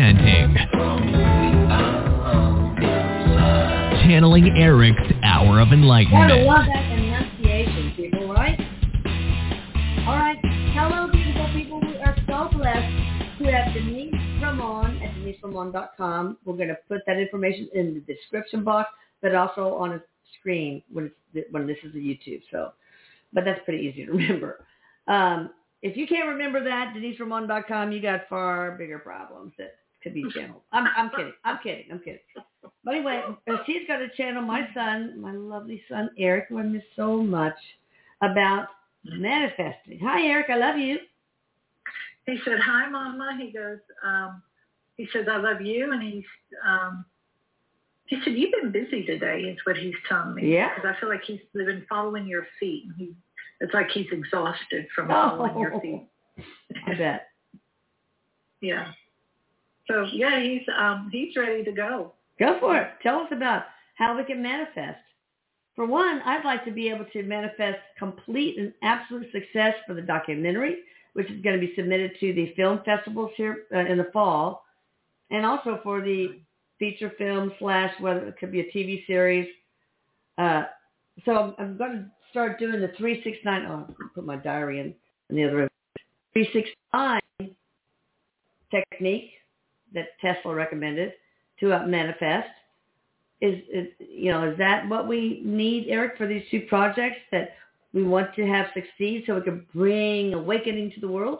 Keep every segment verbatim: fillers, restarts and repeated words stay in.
chanting. Channeling Eric's Hour of Enlightenment. Gotta love that enunciation, people, right? All right. Hello, beautiful people. We are so blessed to have Denise Ramon at denise ramon dot com. We're going to put that information in the description box, but also on a screen when it's, when this is a YouTube. So, but that's pretty easy to remember. Um, if you can't remember that, denise ramon dot com, you got far bigger problems that could be channeled. I'm, I'm kidding. I'm kidding. I'm kidding. But anyway, she's got to channel my son, my lovely son, Eric, who I miss so much, about manifesting. Hi, Eric. I love you. He said, hi, Mama. He goes, um, he says, I love you. And he's, um, he said, you've been busy today, is what he's telling me. Yeah. Because I feel like he's been following your feet. He, it's like he's exhausted from following oh, your feet. I bet. Yeah. So, yeah, he's um, he's ready to go. Go for it. Tell us about how we can manifest. For one, I'd like to be able to manifest complete and absolute success for the documentary, which is going to be submitted to the film festivals here uh, in the fall, and also for the feature film slash whether it could be a T V series. Uh, so I'm, I'm going to start doing the three sixty-nine. Oh, I'll put my diary in, in the other room. three sixty-nine technique that Tesla recommended to uh, manifest. Is, is, you know, is that what we need, Eric, for these two projects that we want to have succeed so we can bring awakening to the world?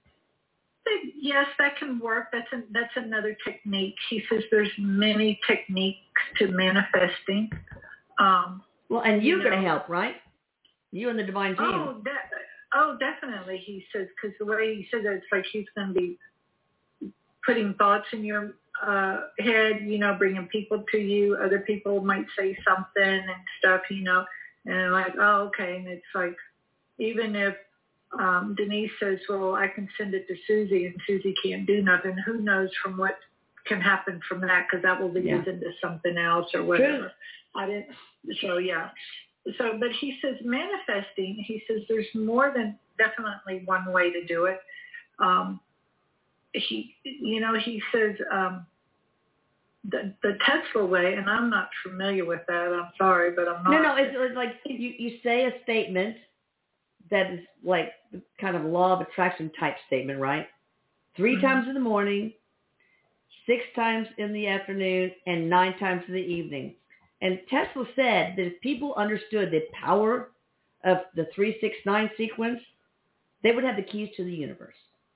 Yes, that can work. That's a, that's another technique. He says there's many techniques to manifesting. Um, well, and you're you know, going to help, right? You and the Divine Team. Oh, de- oh definitely, he says, because the way he said that, it's like he's going to be putting thoughts in your uh, head, you know, bringing people to you. Other people might say something and stuff, you know, and like, oh, okay. And it's like, even if um, Denise says, well, I can send it to Susie and Susie can't do nothing, who knows from what can happen from that, because that will be yeah. used into something else or whatever. True. I didn't, so yeah. So, but he says manifesting, he says there's more than definitely one way to do it. Um, he, you know, he says um, the, the Tesla way, and I'm not familiar with that. I'm sorry, but I'm not. No, no, it's, it's like you, you say a statement that is like kind of law of attraction type statement, right? Three mm-hmm. times in the morning, six times in the afternoon, and nine times in the evening. And Tesla said that if people understood the power of the three six nine sequence, they would have the keys to the universe.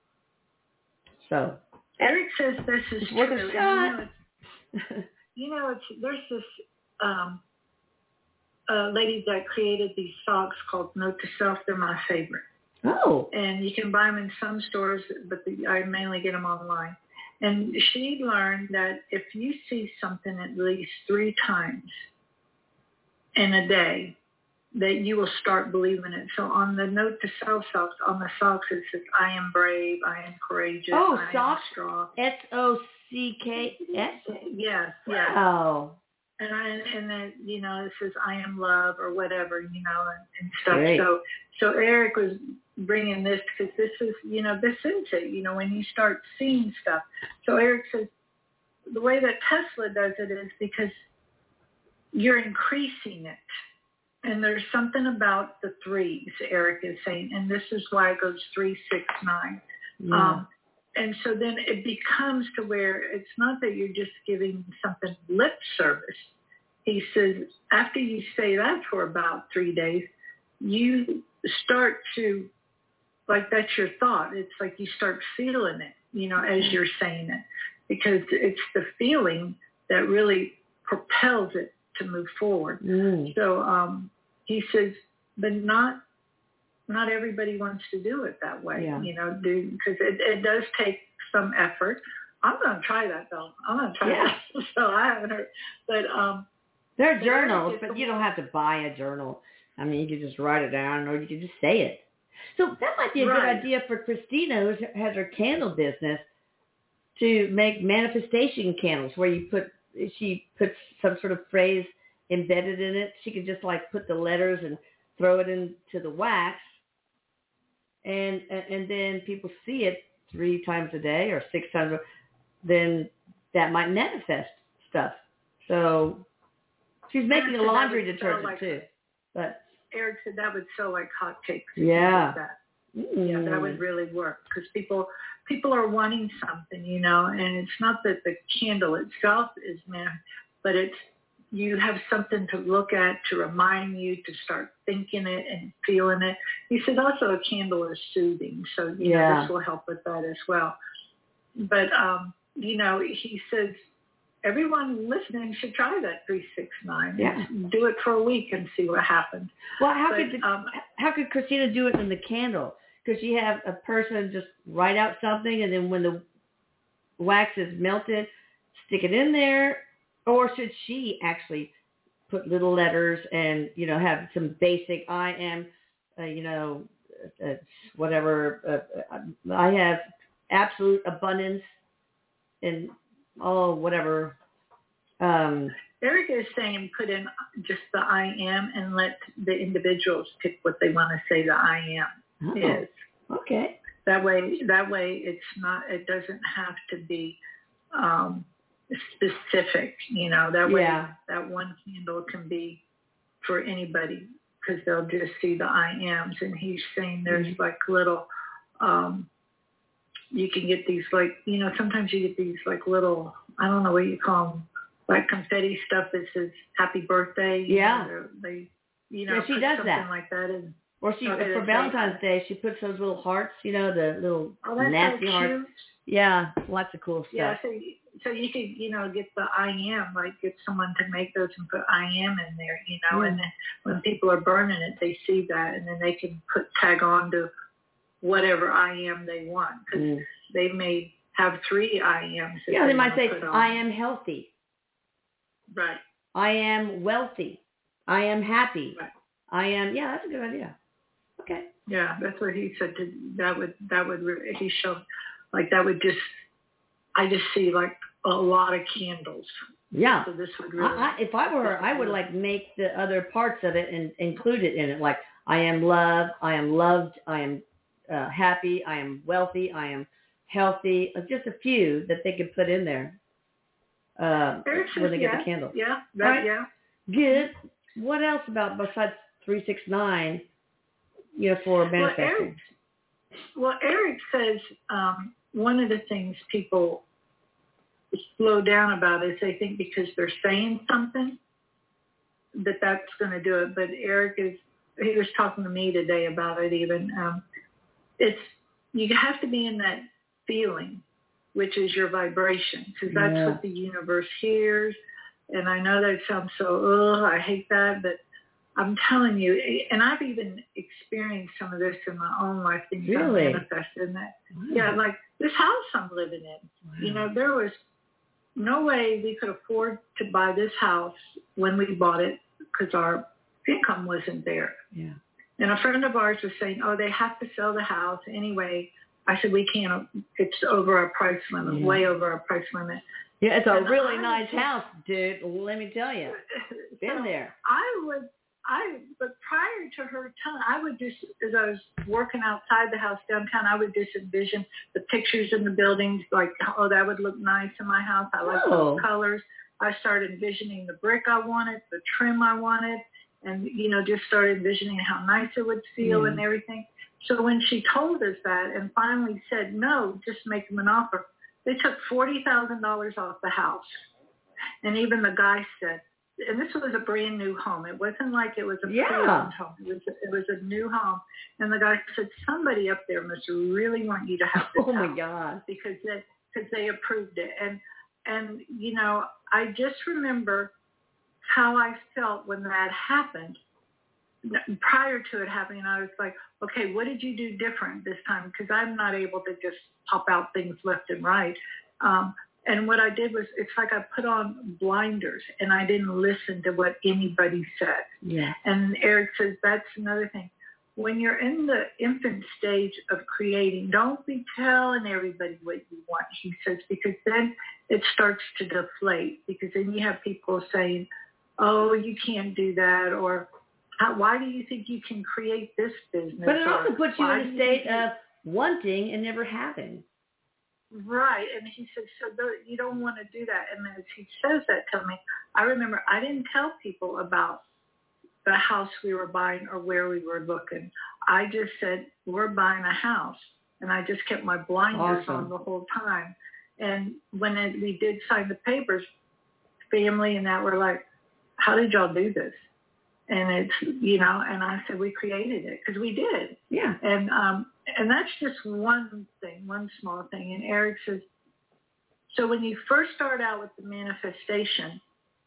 So Eric says this is it's worth true. a shot. You know, it's, you know it's, there's this um, uh, lady that created these socks called Note to Self. They're my favorite. Oh. And you can buy them in some stores, but the, I mainly get them online. And she learned that if you see something at least three times in a day, that you will start believing it. So on the Note to Self socks, on the socks, it says, I am brave, I am courageous, oh, I socks? am strong. S O C K S? Yes, yes. Oh. And I, and then, you know, it says, I am love or whatever, you know, and, and stuff. Great. So, so Eric was bringing this because this is, you know, this is it, you know, when you start seeing stuff. So Eric says the way that Tesla does it is because you're increasing it. And there's something about the threes, Eric is saying, and this is why it goes three, six, nine. Yeah. Um, and so then it becomes to where it's not that you're just giving something lip service. He says after you say that for about three days, you start to, like that's your thought. It's like you start feeling it, you know, as you're saying it, because it's the feeling that really propels it to move forward. Mm. So um, he says, but not not everybody wants to do it that way, yeah. you know, because it, it does take some effort. I'm going to try that, though. I'm going to try yeah. that. So I haven't heard. But um, there are journals, but you don't have to buy a journal. I mean, you can just write it down or you can just say it. So that might be a right. good idea for Christina, who has her candle business, to make manifestation candles where you put, she puts some sort of phrase embedded in it. She could just like put the letters and throw it into the wax, and and then people see it three times a day or six times. A, then that might manifest stuff. So she's making a laundry detergent like, too. But Eric said that would sell like hotcakes. Yeah. Like that. Mm. Yeah, that would really work because people people are wanting something, you know, and it's not that the candle itself is meant, but it's you have something to look at to remind you to start thinking it and feeling it. He said also a candle is soothing, so you yeah. know, this will help with that as well. But, um, you know, he says everyone listening should try that three six nine. Yeah. Do it for a week and see what happens. Well, how but, could um, how could Christina do it in the candle? Could she have a person just write out something and then when the wax is melted, stick it in there? Or should she actually put little letters and, you know, have some basic, I am, uh, you know, uh, whatever, uh, I have absolute abundance and all whatever. Um, Eric is saying put in just the I am and let the individuals pick what they want to say the I am oh, is. Okay. That way, that way it's not, it doesn't have to be um, specific, you know, that way yeah. that one candle can be for anybody because they'll just see the I ams. And he's saying there's mm-hmm. like little, um, you can get these like, you know, sometimes you get these like little, I don't know what you call them, like confetti stuff that says happy birthday. Yeah. You know, they, you know, yeah, she put does something that. like that in. Or she, okay, for Valentine's Day, she puts those little hearts, you know, the little oh, that's nasty so hearts. cute. Yeah, lots of cool stuff. Yeah, so, so you could, you know, get the I am, like get someone to make those and put I am in there, you know, mm. and then when people are burning it, they see that, and then they can put tag on to whatever I am they want, because mm. they may have three I ams. Yeah, they, they might say, I am healthy. Right. I am wealthy. I am happy. Right. I am, yeah, that's a good idea. Okay. Yeah, that's what he said. To, that would, that would, he showed, like that would just, I just see like a lot of candles. Yeah. So this would really. I, I, if I were her, I would like make the other parts of it and include it in it. Like I am loved, I am loved, I am uh, happy, I am wealthy, I am healthy. Just a few that they could put in there uh, when they get yeah, the candle. Yeah. That, right? Yeah. Good. What else about besides three six nine? You know, for manifesting. Well, Eric, well, Eric says um, one of the things people slow down about is they think because they're saying something that that's going to do it. But Eric is, he was talking to me today about it even. Um, it's, you have to be in that feeling, which is your vibration, because that's yeah. what the universe hears. And I know that sounds so, ugh, I hate that, but I'm telling you, and I've even experienced some of this in my own life, things really? I've manifested in that. Wow. Yeah, like this house I'm living in. Wow. You know, there was no way we could afford to buy this house when we bought it because our income wasn't there. Yeah. And a friend of ours was saying, oh, they have to sell the house anyway. I said, we can't. It's over our price limit, yeah. way over our price limit. Yeah, it's a and really I nice was, house, dude. Let me tell you. Been so there. I would. I, but prior to her telling, I would just, as I was working outside the house downtown, I would just envision the pictures in the buildings, like, oh, that would look nice in my house. I like oh. those colors. I started envisioning the brick I wanted, the trim I wanted, and, you know, just started envisioning how nice it would feel yeah. and everything. So when she told us that and finally said, no, just make them an offer, they took forty thousand dollars off the house. And even the guy said, and this was a brand new home. It wasn't like it was a yeah. pre-owned home. It was, it was a new home. And the guy said, somebody up there must really want you to have this oh my house God. because they, because they approved it. And, and, you know, I just remember how I felt when that happened. Prior to it happening, I was like, okay, what did you do different this time? Because I'm not able to just pop out things left and right. Um, And what I did was, it's like I put on blinders and I didn't listen to what anybody said. Yeah. And Eric says that's another thing. When you're in the infant stage of creating, don't be telling everybody what you want, he says, because then it starts to deflate. Because then you have people saying, oh, you can't do that, or How, why do you think you can create this business? But it also or, puts you in a state you of wanting and never having. Right. And he said, so th- you don't want to do that. And as he says that to me, I remember I didn't tell people about the house we were buying or where we were looking. I just said, we're buying a house. And I just kept my blinders Awesome. on the whole time. And when it, we did sign the papers, family and that were like, how did y'all do this? And it's, you know, and I said, we created it because we did. Yeah. And, um, and that's just one thing, one small thing. And Eric says, so when you first start out with the manifestation,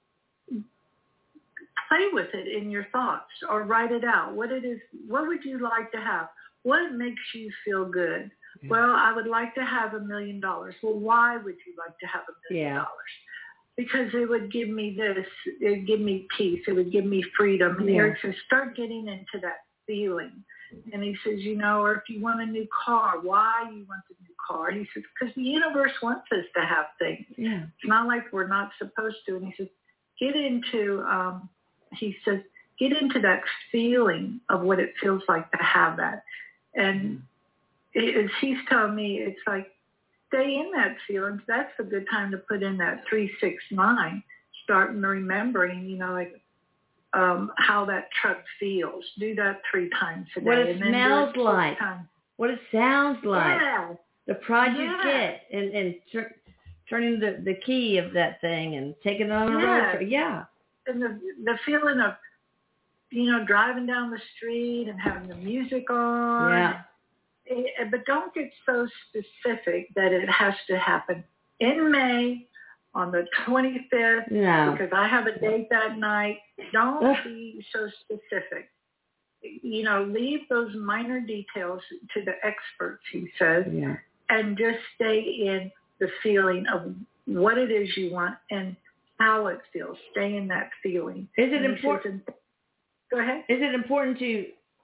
play with it in your thoughts or write it out. What it is, what would you like to have? What makes you feel good? Yeah. Well, I would like to have a million dollars. Well, why would you like to have a million Yeah. dollars? Because it would give me this, it would give me peace, it would give me freedom. And Yeah. Eric says, start getting into that feeling. And he says, you know, or if you want a new car, why you want the new car? He says, because the universe wants us to have things. Yeah. It's not like we're not supposed to. And he says, get into, um, he says, get into that feeling of what it feels like to have that. And it, as he's telling me, it's like, stay in that feeling. That's a good time to put in that three six nine, starting remembering, you know, like um, how that truck feels. Do that three times a day. What it and then smells do it like. times. What it sounds like. Yeah. The pride you Yeah. get and, and tur- turning the, the key of that thing and taking it on a Yeah. road trip. Yeah. And the the feeling of, you know, driving down the street and having the music on. Yeah. It, but don't get so specific that it has to happen in May on the twenty-fifth No. because I have a date that night. Don't Ugh. be so specific. You know, leave those minor details to the experts, he says, Yeah. and just stay in the feeling of what it is you want and how it feels. Stay in that feeling. Is it And he important? says, go ahead. Is it important to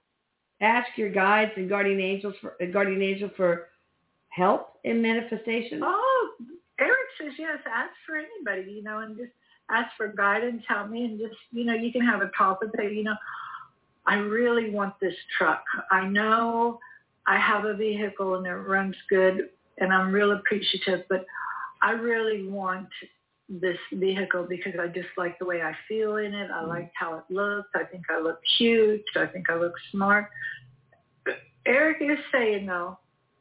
ask your guides and guardian angels for uh, guardian angel for help in manifestation? Oh, Eric says yes. Ask for anybody, you know, and just ask for guidance. Help me, and just, you know, you can have a talk and say, you know, I really want this truck. I know I have a vehicle and it runs good, and I'm real appreciative, but I really want this vehicle because I just like the way I feel in it. I like how it looks. I think I look cute. I think I look smart. But Eric is saying no.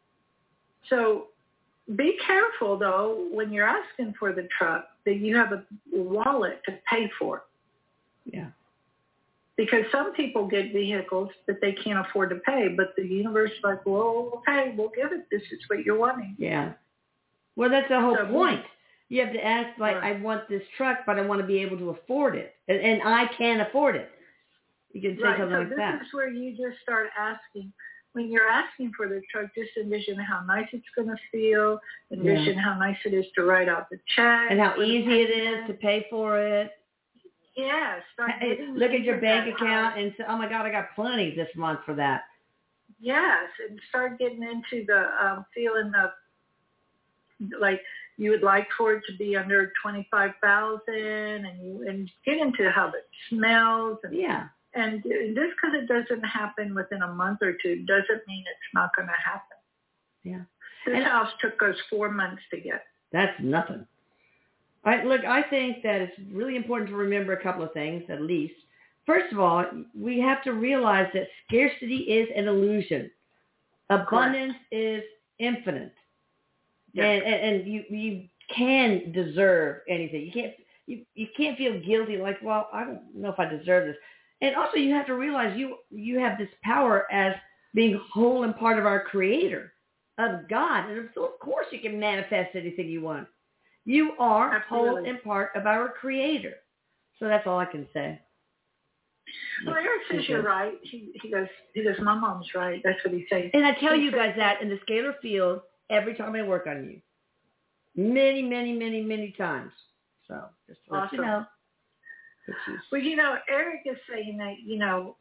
So be careful, though, when you're asking for the truck, that you have a wallet to pay for it. Yeah. Because some people get vehicles that they can't afford to pay, but the universe is like, well, okay, we'll give it. This is what you're wanting. Yeah. Well, that's the whole So- point. You have to ask, like, Right. I want this truck, but I want to be able to afford it. And, and I can't afford it. You can say Right. something So like this that. is where you just start asking. When you're asking for the truck, just envision how nice it's going to feel. Envision Yeah. how nice it is to write out the check. And how for the easy it is payment. to pay for it. Yeah. Start Hey, getting look at your into bank that, account how- and say, oh, my God, I got plenty this month for that. Yes, and start getting into the um, feeling of like you would like for it to be under twenty-five thousand, and you and get into how it smells. And, Yeah. and just because it doesn't happen within a month or two doesn't mean it's not going to happen. Yeah. This And- house took us four months to get. That's nothing. I, look, I think that it's really important to remember a couple of things, at least. First of all, we have to realize that scarcity is an illusion. Abundance is infinite. Yeah. And, and, and you, you can deserve anything. You can't you, you can't feel guilty like, well, I don't know if I deserve this. And also you have to realize you you have this power as being whole and part of our Creator, of God. And so of course you can manifest anything you want. You are Absolutely. whole and part of our Creator. So that's all I can say. Well, Eric says you're right. He, he goes, he goes, my mom's right. That's what he says. And I tell He you says- guys that in the scalar field every time I work on you. Many, many, many, many times. So just to let you Awesome. know. Which is- Well, you know, Eric is saying that, you know,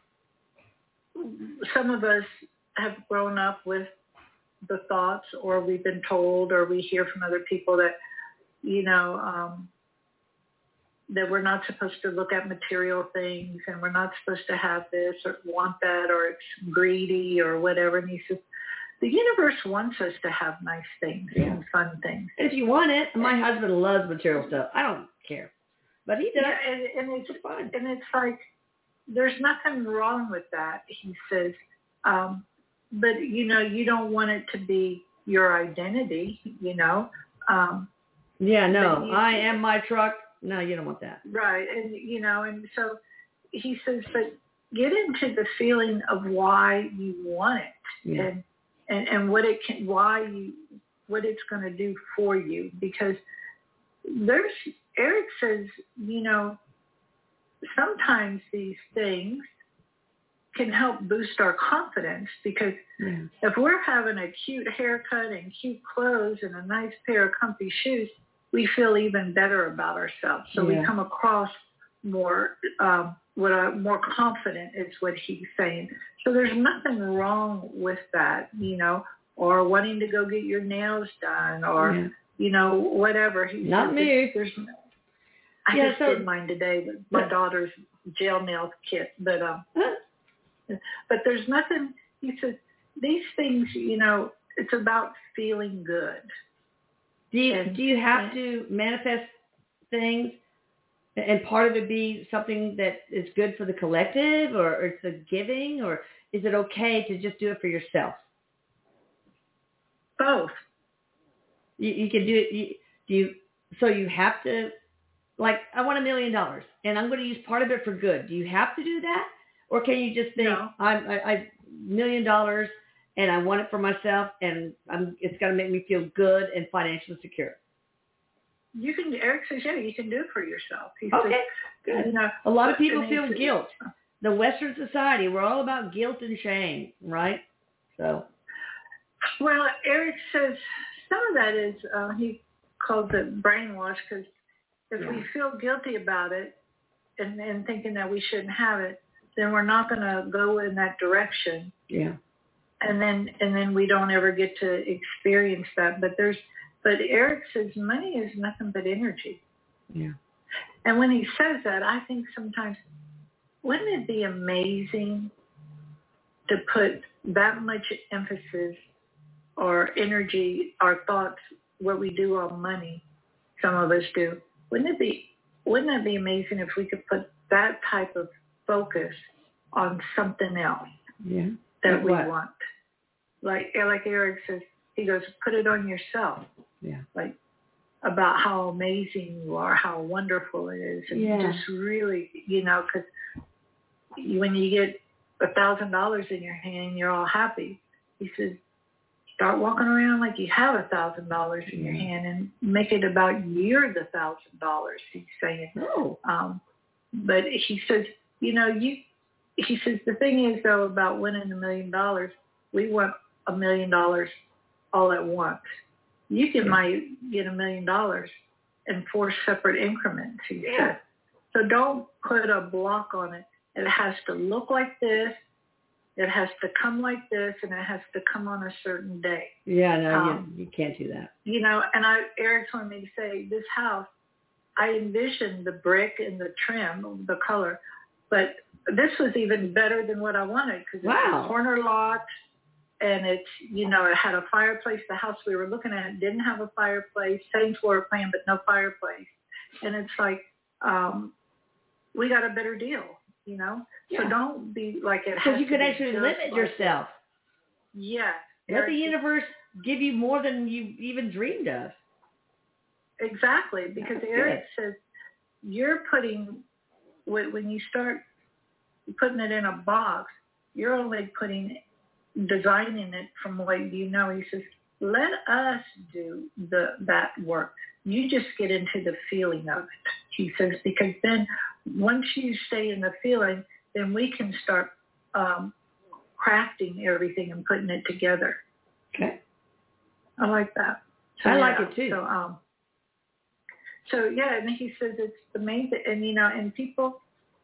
some of us have grown up with the thoughts, or we've been told, or we hear from other people that, you know, um, that we're not supposed to look at material things, and we're not supposed to have this or want that, or it's greedy or whatever. And he says, the universe wants us to have nice things Yeah. and fun things. And if you want it, my husband loves material stuff. I don't care, but he does. Yeah, and, and it's It's fun. and it's like there's nothing wrong with that. He says, um, but you know, you don't want it to be your identity. You know. Um, Yeah, no, but you- I am my truck. No, you don't want that. Right, and you know, and so he says, but get into the feeling of why you want it, Yeah. and, and and what it can, why you, what it's going to do for you, because there's Eric says, you know, sometimes these things can help boost our confidence, because Yeah. if we're having a cute haircut and cute clothes and a nice pair of comfy shoes, we feel even better about ourselves. So Yeah. we come across more, um, what I, more confident is what he's saying. So there's nothing wrong with that, you know, or wanting to go get your nails done, or Yeah. you know, whatever. He Not said, me. There's, I Yeah, just so- did mine today, with my Yeah. daughter's gel nail kit, but um, Huh? but there's nothing. He says these things, you know, it's about feeling good. Do you And- do you have and- to manifest things, and part of it be something that is good for the collective, or, or it's a giving, or is it okay to just do it for yourself? Both. You, you can do it. You, do you? So you have to, like, I want a million dollars, and I'm going to use part of it for good. Do you have to do that, or can you just think, No. I'm I, I million dollars, and I want it for myself, and I'm it's going to make me feel good and financially secure? You can. Eric says, yeah, you can do it for yourself. He Okay, says, good. you know, A lot of people and he feel says- guilt. The Western society, we're all about guilt and shame, right? So, Well, Eric says some of that is, uh, he calls it brainwash, because if Yeah. we feel guilty about it and, and thinking that we shouldn't have it, then we're not going to go in that direction. yeah, And then and then we don't ever get to experience that. But there's but Eric says money is nothing but energy. yeah, And when he says that, I think sometimes, wouldn't it be amazing to put that much emphasis or energy, our thoughts, what we do on money, some of us do. Wouldn't it be wouldn't it be amazing if we could put that type of focus on something else yeah. that Like we what? want? Like like Eric says, he goes, put it on yourself. Yeah, Like about how amazing you are, how wonderful it is, and Yeah. just really, you know, because when you get a thousand dollars in your hand, you're all happy. He says, start walking around like you have a thousand dollars in your Yeah. hand, and make it about you're the thousand dollars. He's saying, oh, um, but he says, you know, you. He says the thing is though about winning a million dollars, we want a million dollars all at once. You can Yeah. might get a million dollars in four separate increments. He Yeah. said. So don't put a block on it. It has to look like this. It has to come like this, and it has to come on a certain day. yeah, no, Um, you, you can't do that. You know, and I, Eric told me to say, this house, I envisioned the brick and the trim, the color, but this was even better than what I wanted, because it's Wow. a corner lot, and it's, you know, it had a fireplace. The house we were looking at didn't have a fireplace, same floor plan, but no fireplace. And it's like, um, we got a better deal, you know? So Yeah. don't be like it has Because you to could be actually just limit like yourself. this. Yes. Let Eric, the universe give you more than you even dreamed of. Exactly, because That's Eric says you're putting, when when you start putting it in a box, you're only putting, designing it from what you know. He says, let us do the that work. You just get into the feeling of it, he says, because then once you stay in the feeling, then we can start um, crafting everything and putting it together. Okay. I like that. I like yeah, it too. So, um, so yeah, and he says it's the main thing, and you know, and people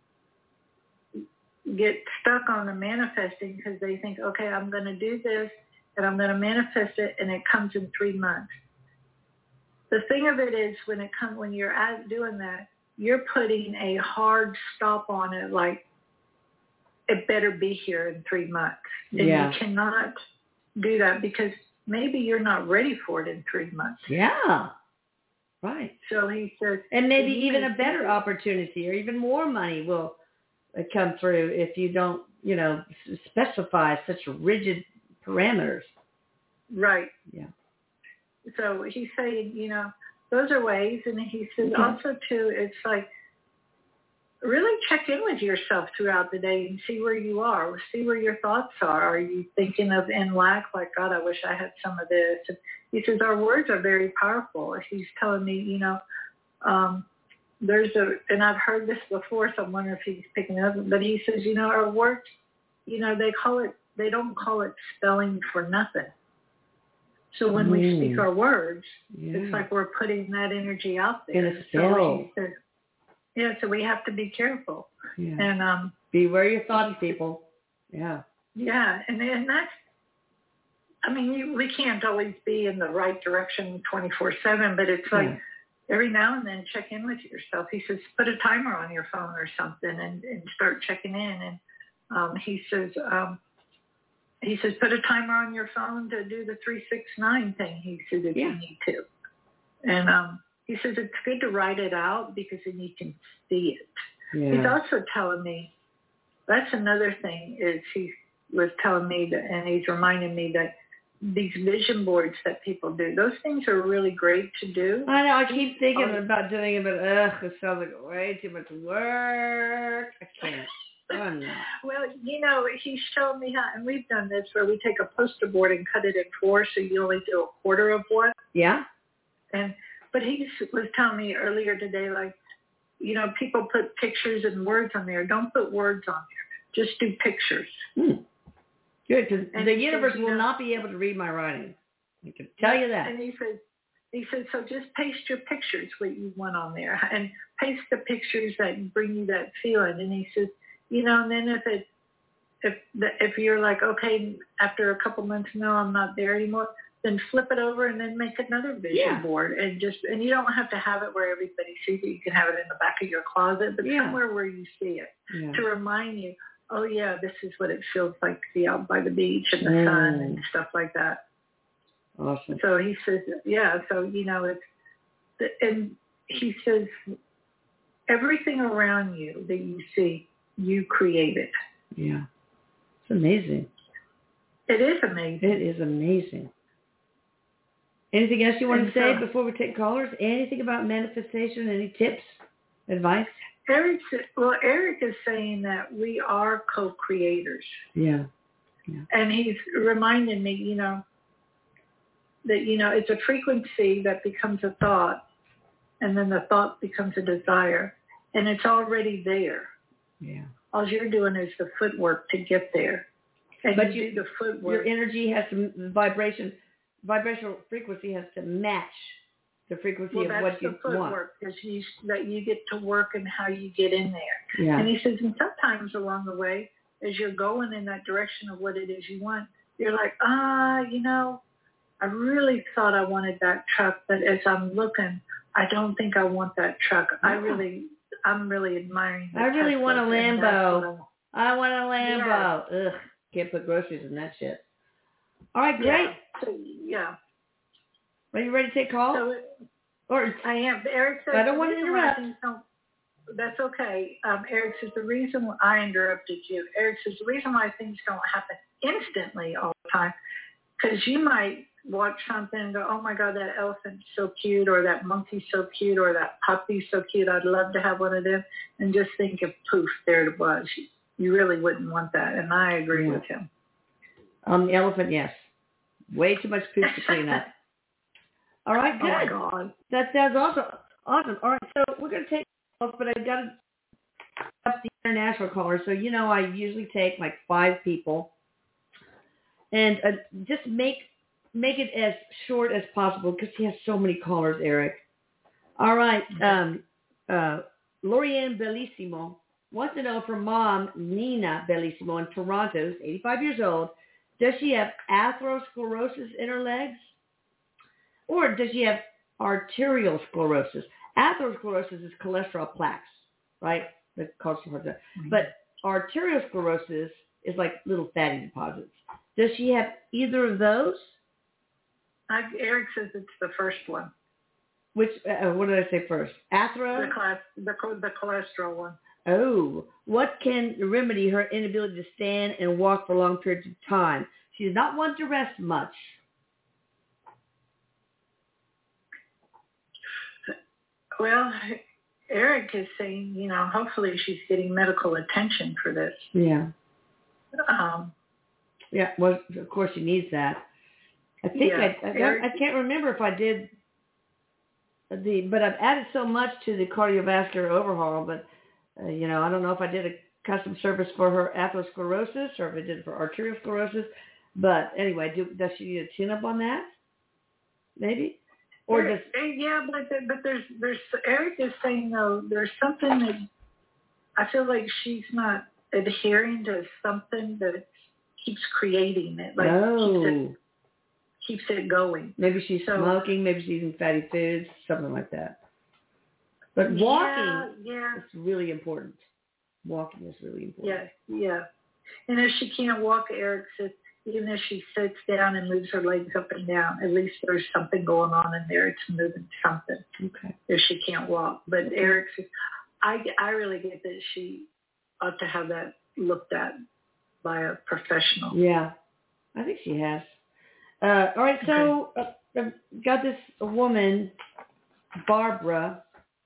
get stuck on the manifesting because they think, okay, I'm going to do this, and I'm going to manifest it, and it comes in three months. The thing of it is, when it comes, when you're out doing that, you're putting a hard stop on it, like it better be here in three months. And Yeah. you cannot do that because maybe you're not ready for it in three months. Yeah. Right. So he says, and maybe even a better opportunity or even more money will come through if you don't, you know, specify such rigid parameters. Right. Yeah. So he's saying, you know, those are ways. And he says Okay. also, too, it's like, really check in with yourself throughout the day and see where you are. See where your thoughts are. Are you thinking of in lack, like, God, I wish I had some of this? And he says, our words are very powerful. He's telling me, you know, um, there's a, and I've heard this before, so I wonder if he's picking it up, but he says, you know, our words, you know, they call it, they don't call it spelling for nothing. So when mm. we speak our words, yeah. it's like we're putting that energy out there. In a spell. So he says, yeah, so we have to be careful. Yeah. And um, beware your thoughts, people. Yeah. Yeah, and and that's, I mean, you, we can't always be in the right direction twenty-four seven, but it's like yeah. every now and then check in with yourself. He says, put a timer on your phone or something and, and start checking in. And um, he says, um, he says, put a timer on your phone to do the three six nine thing. He says, if yeah. you need to. And um, he says it's good to write it out because then you can see it. Yeah. He's also telling me, that's another thing is he was telling me that, and he's reminding me that these vision boards that people do, those things are really great to do. I know. I keep thinking oh. about doing it, but ugh, it sounds like way too much work. I can't. Oh, no. Well, you know, he's showing me how, and we've done this where we take a poster board and cut it in four, so you only do a quarter of one. Yeah. And but he was telling me earlier today, like, you know, people put pictures and words on there. Don't put words on there. Just do pictures. Hmm. Good, because the universe says, will know, not be able to read my writing. I can tell you that. And he said, he said, so just paste your pictures, what you want on there, and paste the pictures that bring you that feeling. And he says, you know, and then if it, if the, if you're like, okay, after a couple months, no, I'm not there anymore, then flip it over and then make another vision yeah. board. And just, and you don't have to have it where everybody sees it. You can have it in the back of your closet, but yeah. somewhere where you see it yeah. to remind you, oh yeah, this is what it feels like to be out by the beach and the mm. sun and stuff like that. Awesome. So he says, yeah, so, you know, it's, and he says, everything around you that you see, you created. Yeah. It's amazing. It is amazing. It is amazing. Anything else you want and to say so, before we take callers? Anything about manifestation? Any tips, advice? Eric, well, Eric is saying that we are co-creators. Yeah. yeah. And he's reminding me, you know, that, you know, it's a frequency that becomes a thought, and then the thought becomes a desire, and it's already there. Yeah. All you're doing is the footwork to get there. And but you, you do the footwork. Your energy has to, vibration, vibrational frequency has to match the frequency well, of what you want. Well, that's the footwork, that you get to work and how you get in there. Yeah. And he says, and sometimes along the way, as you're going in that direction of what it is you want, you're like, ah, you know, I really thought I wanted that truck, but as I'm looking, I don't think I want that truck. Yeah. I really, I'm really admiring that. I really Tesla, want a Lambo. I want. I want a Lambo. Yeah. Ugh, can't put groceries in that shit. All right, great. Yeah. So, yeah. Are you ready to take calls? So, or I am. Eric says, I don't want to interrupt. That's okay. Um, Eric says, the reason I interrupted you, Eric says, the reason why things don't happen instantly all the time, because you might watch something and go, oh my God, that elephant's so cute, or that monkey's so cute, or that puppy's so cute. I'd love to have one of them. And just think of poof, there it was. You really wouldn't want that. And I agree yeah. with him. Um, the elephant, yes. Way too much poop to clean up. All right, good. Oh my God. That sounds awesome. Awesome. All right, so we're going to take calls, but I've got to up the international callers. So, you know, I usually take like five people. And uh, just make make it as short as possible because he has so many callers, Eric. All right. Um, uh, Lorianne Bellissimo wants to know from mom, Nina Bellissimo in Toronto, who's eighty-five years old, does she have atherosclerosis in her legs? Or does she have arterial sclerosis? Atherosclerosis is cholesterol plaques, right? That causes heart attack. Mm-hmm. But arterial sclerosis is like little fatty deposits. Does she have either of those? I, Eric says it's the first one. Which, uh, what did I say first? Athero? The, class, the, the cholesterol one. Oh, what can remedy her inability to stand and walk for long periods of time? She does not want to rest much. Well, Eric is saying, you know, hopefully she's getting medical attention for this. Yeah. Um, yeah, well, of course she needs that. I think yeah, I, I, Eric, I can't remember if I did the, but I've added so much to the cardiovascular overhaul, but, uh, you know, I don't know if I did a custom service for her atherosclerosis or if I did it for arteriosclerosis. But anyway, do, does she need a tune-up on that? Maybe? Or there, does... Yeah, but but there's, there's, Eric is saying, though, there's something that I feel like she's not adhering to something that keeps creating it. Like oh. keeps it, keeps it going. Maybe she's so, smoking, maybe she's eating fatty foods, something like that. But walking yeah, yeah. is really important. Walking is really important. Yeah, yeah. And if she can't walk, Eric says, even if she sits down and moves her legs up and down, at least there's something going on in there. It's moving something. Okay. If she can't walk. But okay. Eric says, I, I really get that she ought to have that looked at by a professional. Yeah, I think she has. Uh, all right, so okay. uh, I've got this woman, Barbara.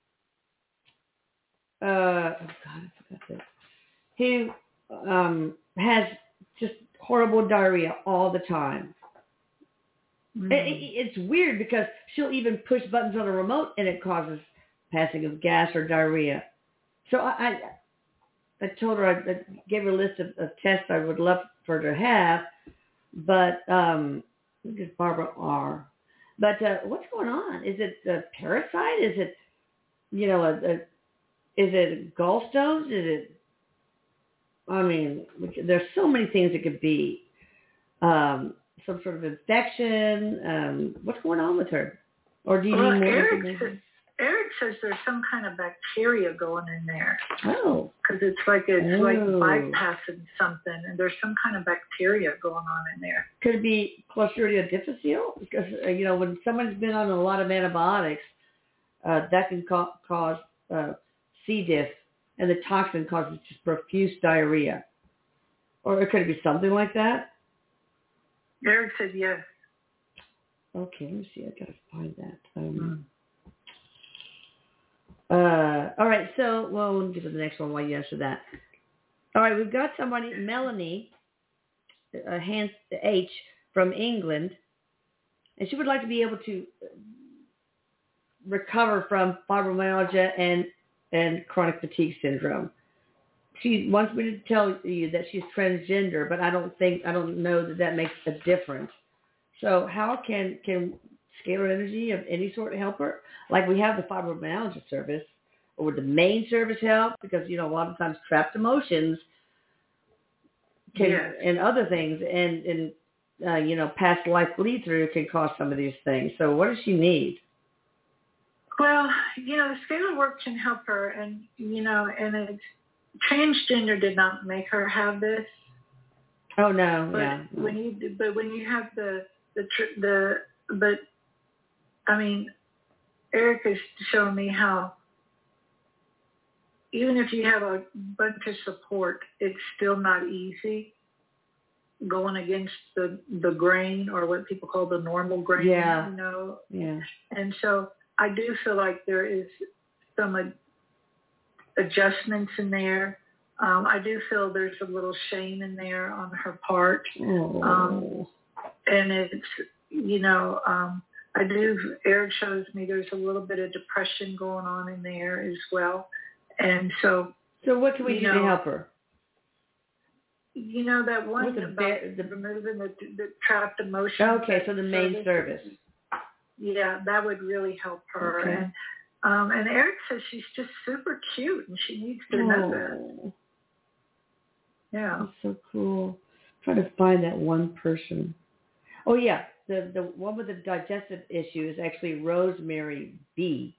Uh, oh, God, I forgot this. Who um, has just horrible diarrhea all the time. Mm. It, it, it's weird because she'll even push buttons on a remote and it causes passing of gas or diarrhea. So I, I, I told her, I, I gave her a list of, of tests I would love for her to have, but um, I think it's Barbara R. But uh, what's going on? Is it a parasite? Is it, you know, a, a, is it gallstones? Is it, I mean, there's so many things it could be. Um, some sort of infection. Um, what's going on with her? Or do you well, need more Eric information? Says, Eric says there's some kind of bacteria going in there. Oh. Because it's like it's oh. like bypassing something, and there's some kind of bacteria going on in there. Could it be Clostridia difficile? Because, uh, you know, when someone's been on a lot of antibiotics, uh, that can ca- cause uh, C. diff. And the toxin causes just profuse diarrhea. Or it could be something like that? Eric said yes. Okay, let me see. I got to find that. Um, mm. uh, all right, so, well, we'll get to the next one while you answer that. All right, we've got somebody, Melanie, uh, Hans H, from England, and she would like to be able to recover from fibromyalgia and and chronic fatigue syndrome. She wants me to tell you that she's transgender, but I don't think, I don't know that that makes a difference. So how can, can scalar energy of any sort help her? Like we have the fibromyalgia service, or would the main service help? Because, you know, a lot of times trapped emotions can, yes. and other things, and, and uh, you know, past life bleed through can cause some of these things. So what does she need? Well, you know, the scalar work can help her, and, you know, and it's, transgender did not make her have this. Oh, no, but yeah. No. When you, but when you have the, the, the, but, I mean, Eric is showing me how even if you have a bunch of support, it's still not easy going against the, the grain, or what people call the normal grain, yeah. you know. Yeah. And so I do feel like there is some ad- adjustments in there. Um, I do feel there's a little shame in there on her part. Oh. Um, and it's, you know, um, I do, Eric shows me there's a little bit of depression going on in there as well. And so. So what can we do know, to help her? You know, that one the about ba- the, removing the, the trapped emotion. Okay, so the main service. service. Yeah, that would really help her. Okay. And um, and Eric says she's just super cute, and she needs to oh. know that. Yeah. That's so cool. I'm trying to find that one person. Oh, yeah. The the one with the digestive issue is actually Rosemary B.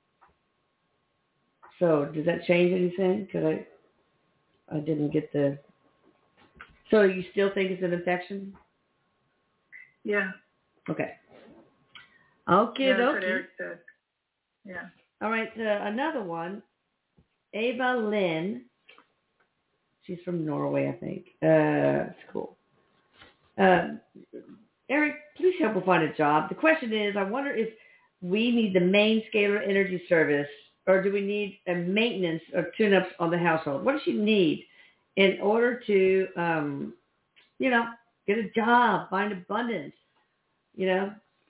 So does that change anything? Because I, I didn't get the... So you still think it's an infection? Yeah. Okay. Okay, yeah, that's what dokie. Eric said. Yeah. All right, uh, another one. Ava Lynn. She's from Norway, I think. Uh, it's cool. Uh, Eric, please help her find a job. The question is, I wonder if we need the main scalar energy service, or do we need a maintenance or tune-ups on the household? What does she need in order to, um, you know, get a job, find abundance, you know?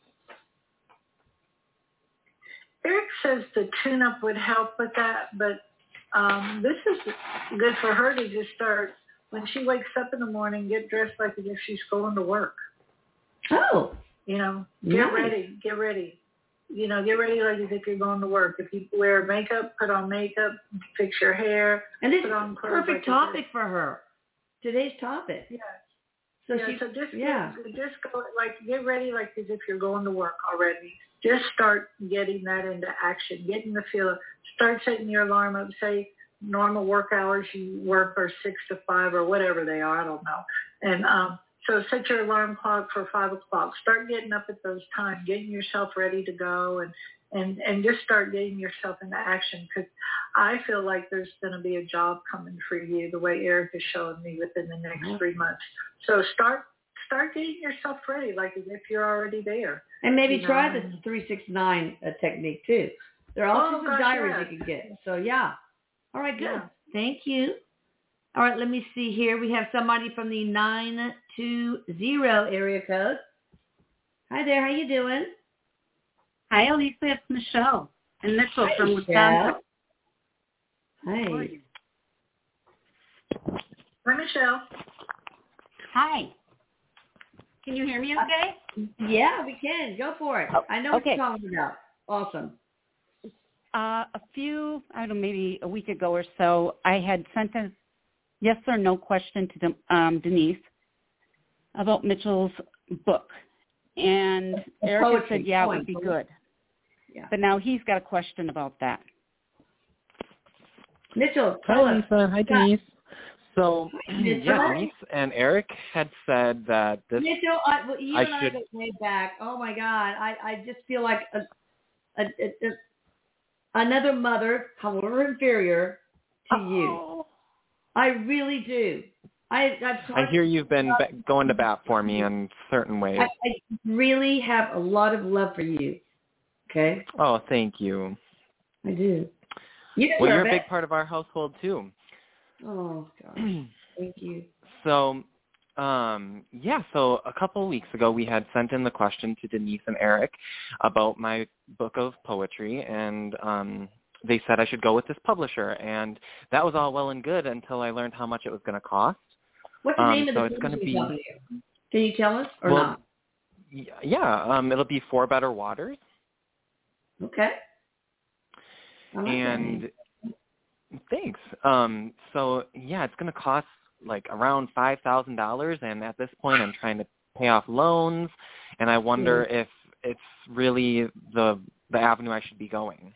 Eric says the tune-up would help with that, but um, this is good for her to just start, when she wakes up in the morning, get dressed like as if she's going to work. Oh. You know, get nice. ready, get ready. You know, get ready like as if you're going to work. If you wear makeup, put on makeup, fix your hair. And this is put on a clothes perfect like topic for her. Today's topic. Yeah. So yeah, she, so just yeah. get, just go like get ready like as if you're going to work already. Just start getting that into action, getting the feel. Start setting your alarm up. Say normal work hours you work are six to five or whatever they are. I don't know. And um, so set your alarm clock for five o'clock. Start getting up at those times, getting yourself ready to go, and and and just start getting yourself into action. Because I feel like there's going to be a job coming for you, the way Eric is showing me within the next mm-hmm. three months. So start start getting yourself ready, like as if you're already there. And maybe you try know? the three six nine uh, technique too. There are all oh, sorts of gosh, diaries yeah. you can get. So yeah. All right, good. Yeah. Thank you. All right, let me see here. We have somebody from the nine two zero area code. Hi there. How you doing? Hi, Elisa. It's Michelle and Mitchell Hi, from Michelle. Wisconsin. Hi. Hi, Michelle. Hi. Can you hear me okay? Yeah, we can. Go for it. Oh, I know what okay. you're talking about. Awesome. Uh, a few, I don't know, maybe a week ago or so, I had sent a yes or no question to um, Denise about Mitchell's book. And Eric said, yeah, it would be good. Yeah. But now he's got a question about that. Mitchell, hi, Lisa. Hi, Denise. So, Mitchell. yeah, Denise and Eric had said that this. Mitchell, I, well, you I and I should, go way back. Oh my God, I, I just feel like a, a, a, a another mother, however inferior to oh. you. I really do. I I've I hear you've been about, going to bat for me in certain ways. I, I really have a lot of love for you. Okay. Oh, thank you. I do. You well, you're it. a big part of our household too. Oh gosh, thank you. So, um, yeah. So a couple of weeks ago, we had sent in the question to Denise and Eric about my book of poetry, and um, they said I should go with this publisher, and that was all well and good until I learned how much it was going to cost. What's the um, name of so the it's going to be? Company? Can you tell us or well, not? Yeah, um, it'll be For Better Waters. Okay. I like and thanks. Um, so yeah, it's going to cost like around five thousand dollars, and at this point, I'm trying to pay off loans, and I wonder yeah. if it's really the the avenue I should be going.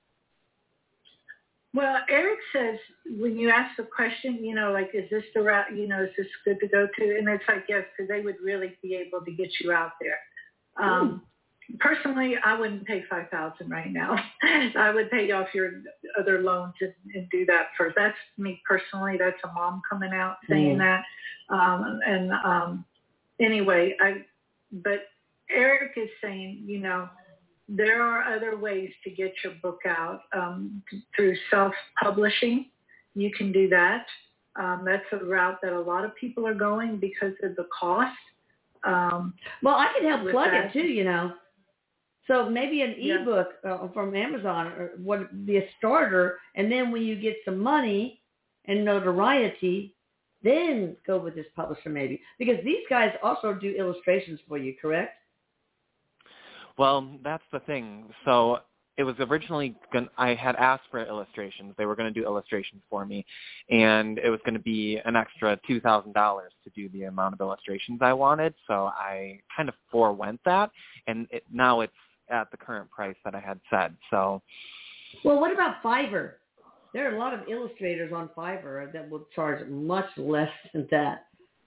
Well, Eric says when you ask the question, you know, like, is this the route, you know, is this good to go to? And it's like, yes, because they would really be able to get you out there. Um, mm. Personally, I wouldn't pay five thousand dollars right now. I would pay off your other loans and, and do that first. That's me personally. That's a mom coming out saying mm. that. Um, and um, anyway, I, but Eric is saying, you know, there are other ways to get your book out um, through self-publishing. You can do that. Um, that's a route that a lot of people are going because of the cost. Um, well, I can help plug that. it too, you know. So maybe an yeah. ebook uh, from Amazon or would be a starter, and then when you get some money and notoriety, then go with this publisher maybe. Because these guys also do illustrations for you, correct? Well, that's the thing. So it was originally going I had asked for illustrations. They were going to do illustrations for me, and it was going to be an extra two thousand dollars to do the amount of illustrations I wanted. So I kind of forewent that, and it, now it's at the current price that I had said. So, well, what about Fiverr? There are a lot of illustrators on Fiverr that will charge much less than that.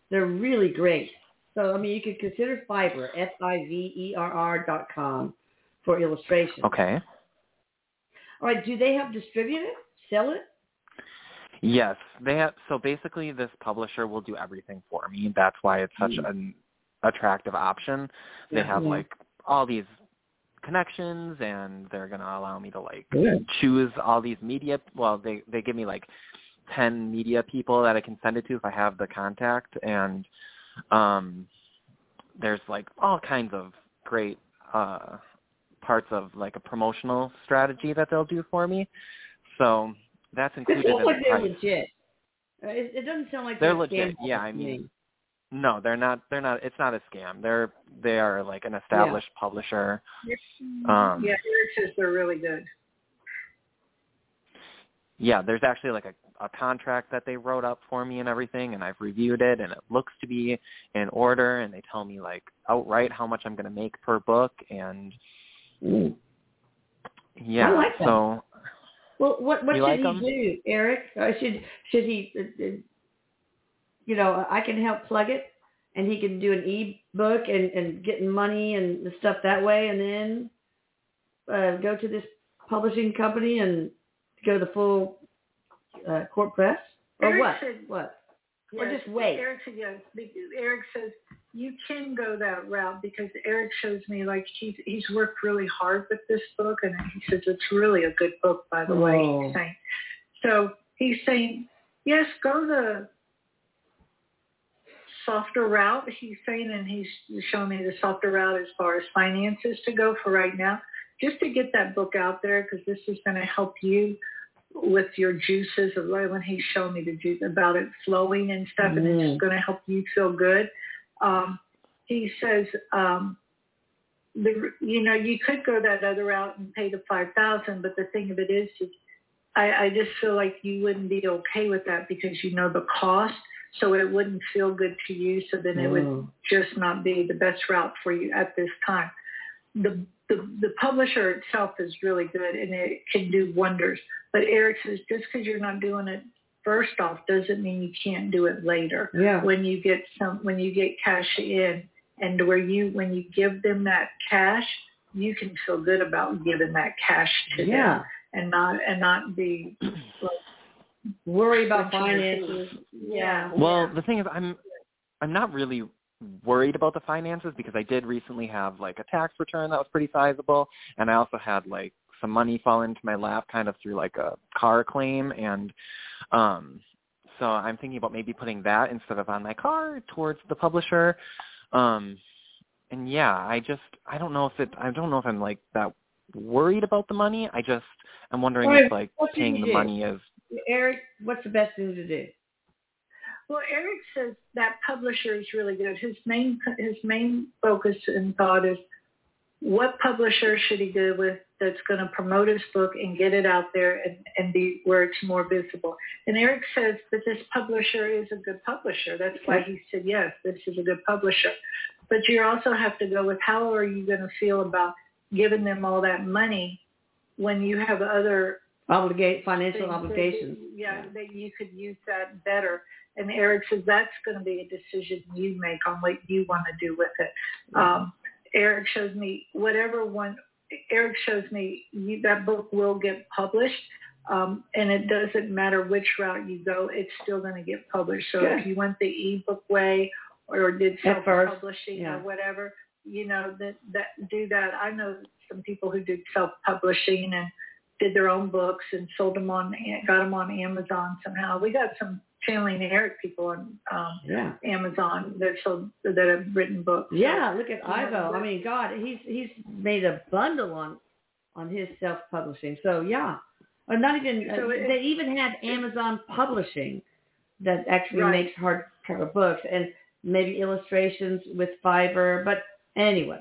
They're really great. So, I mean, you could consider Fiverr, F I V E R R dot com for illustration. Okay. All right. Do they help distribute it, sell it? Yes, they have. So basically, this publisher will do everything for me. That's why it's such mm. an attractive option. They yeah. have yeah. like all these connections, and they're gonna allow me to like yeah. choose all these media. Well, they they give me like ten media people that I can send it to if I have the contact, and um, there's like all kinds of great uh, parts of like a promotional strategy that they'll do for me. So that's included in the like price. They're legit. Uh, it, it doesn't sound like they're, they're legit. Yeah, I mean, no, they're not. They're not. It's not a scam. They're they are like an established yeah. publisher. Um, yeah, Eric says they're really good. Yeah, there's actually like a, a contract that they wrote up for me and everything, and I've reviewed it, and it looks to be in order, and they tell me like outright how much I'm going to make per book, and Ooh. yeah, I like that. so. Well, what what should like he them? do, Eric? Uh, should should he, uh, you know, I can help plug it, and he can do an e-book and, and getting money and the stuff that way, and then uh, go to this publishing company and go to the full uh, court press, or Eric what? Said, what? Yes, or just wait? Eric said yes. Eric says you can go that route because Eric shows me like he's he's worked really hard with this book, and he says it's really a good book, by the oh. way. He's saying so. He's saying yes, go the softer route. He's saying, and he's showing me the softer route as far as finances to go for right now, just to get that book out there because this is going to help you with your juices of when he's showing me the juice about it flowing and stuff, mm. and it's going to help you feel good. Um, he says, um, the, you know, you could go that other route and pay the five thousand, but the thing of it is, is I, I just feel like you wouldn't be okay with that because you know the cost, so it wouldn't feel good to you. So then it mm. would just not be the best route for you at this time. The The, the publisher itself is really good and it can do wonders. But Eric says just because you're not doing it first off doesn't mean you can't do it later. Yeah. When you get some, when you get cash in, and where you when you give them that cash, you can feel good about giving that cash to yeah. them and not and not be like, worry about finances. Yeah. Well, yeah. the thing is, I'm I'm not really worried about the finances because I did recently have like a tax return that was pretty sizable, and I also had like some money fall into my lap kind of through like a car claim, and um so I'm thinking about maybe putting that instead of on my car towards the publisher. Um and yeah, I just I don't know if it I don't know if I'm like that worried about the money. I just I'm wondering right. if like what paying the do? money is Eric, what's the best thing to do? Well, Eric says that publisher is really good. His main his main focus and thought is what publisher should he go with that's going to promote his book and get it out there and, and be where it's more visible. And Eric says that this publisher is a good publisher. That's why he said, yes, this is a good publisher. But you also have to go with how are you going to feel about giving them all that money when you have other Obligate financial obligations. That, yeah, that you could use that better. And Eric says that's going to be a decision you make on what you want to do with it. Um, Eric shows me whatever one. Eric shows me you, that book will get published, um, and it doesn't matter which route you go, it's still going to get published. So Good. if you went the ebook way or did self-publishing yeah. or whatever, you know that that do that. I know some people who did self-publishing and did their own books and sold them on, got them on Amazon somehow. We got some Channeling Eric people on um, yeah. Amazon that sold, that have written books. Yeah, look at Ivo. I mean, God, he's he's made a bundle on on his self-publishing. So yeah, or not even so uh, it, they even had Amazon Publishing that actually right. makes hardcover books and maybe illustrations with Fiverr. But anyway.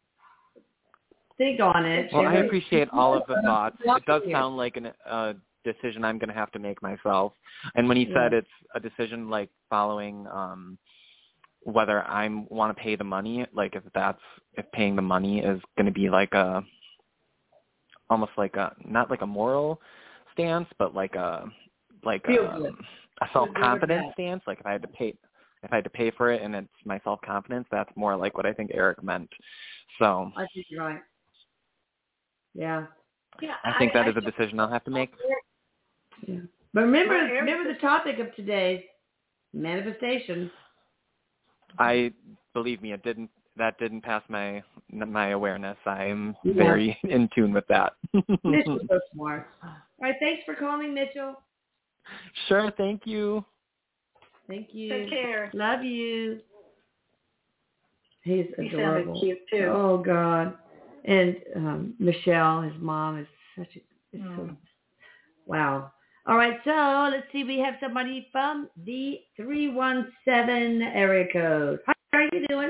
Think on it. Well, I appreciate all of the thoughts. It does sound like a uh, decision I'm going to have to make myself. And when he said yeah. it's a decision like following um, whether I want to pay the money, like if that's if paying the money is going to be like a almost like a not like a moral stance, but like a like a, a self-confidence stance. Like if I had to pay, if I had to pay for it and it's my self-confidence, that's more like what I think Eric meant. So I think you're right. Yeah. Yeah, I think I, that I, is a decision I'll have to make. Yeah. But remember, Well, Eric- remember the topic of today, manifestation. I believe me, it didn't. That didn't pass my my awareness. I'm Yeah. very in tune with that. Mitchell's so smart. All right, thanks for calling, Mitchell. Sure, thank you. Thank you. Take care. Love you. He's He adorable. sounded cute too. Oh God. And um, Michelle, his mom, is such a. It's Mm. so, wow. All right, so let's see. We have somebody from the three one seven area code. Hi, how are you doing?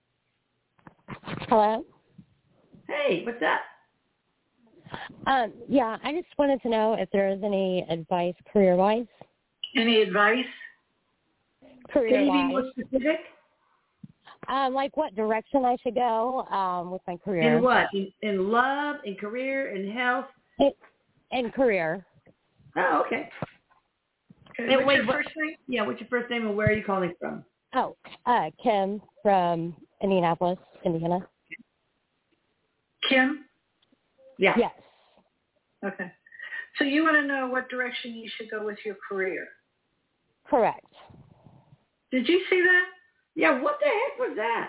Hello. Hey, what's up? Um, yeah, I just wanted to know if there is any advice career-wise. Any advice? Can you be Career-wise, more specific? um, like what direction I should go um, with my career. In what? In, in love, in career, in health? In, in career. Oh, okay. Okay, Hey, what's wait, your what- first name? Yeah, what's your first name and where are you calling from? Oh, uh, Kim from Indianapolis, Indiana. Kim? Yeah. Yes. Okay. So you want to know what direction you should go with your career. Correct. Did you see that? Yeah, what the heck was that?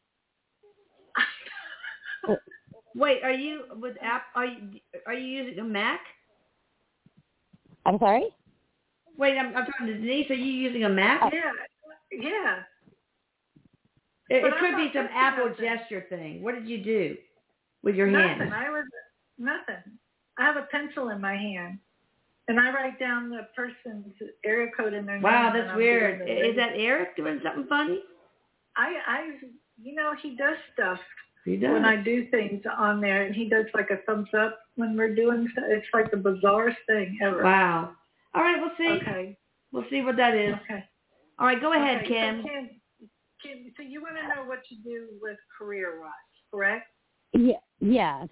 Wait, are you with app? Are you are you using a Mac? I'm sorry? Wait, I'm, I'm talking to Denise. Are you using a Mac? Yeah. Yeah. It, But it I'm could be not some thinking Apple of it. gesture thing. What did you do with your Nothing. hand? I was nothing. I have a pencil in my hand, and I write down the person's area code in their Wow, name. and that's I'm weird. doing the- Is that Eric doing something funny? I, I, you know, he does stuff He does. when I do things on there, and he does like a thumbs up when we're doing stuff. It's like the bizarrest thing ever. Wow. All right, we'll see. Okay. We'll see what that is. Okay. All right, go ahead, Okay, Kim. So, Kim, Kim, so you want to know what to do with career-wise, correct? Yeah. Yes.